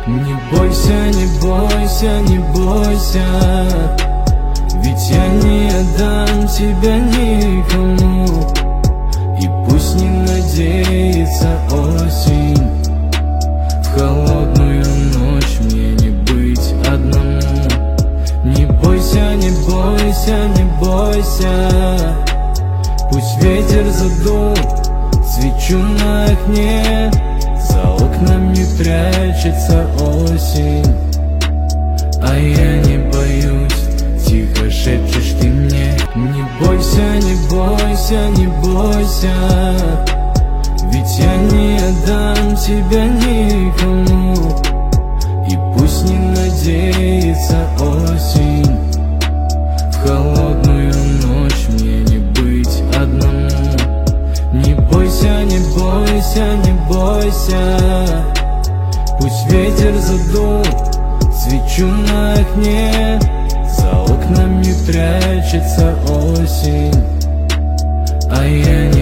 Не бойся, не бойся, не бойся, ведь я не отдам тебя никому. И пусть не надеется осень, в холодную ночь мне не быть одному. Не бойся, не бойся, не бойся, пусть ветер задул свечу на окне, за окнами прячется осень, а я не боюсь, тихо шепчешь ты мне. Не бойся, не бойся, не бойся, ведь я не отдам тебя никому. И пусть не надеется осень, в холодную ночь мне не быть одному. Не бойся, не бойся, не бойся, пусть ветер задул свечу на окне, за окнами прячется осень, а я не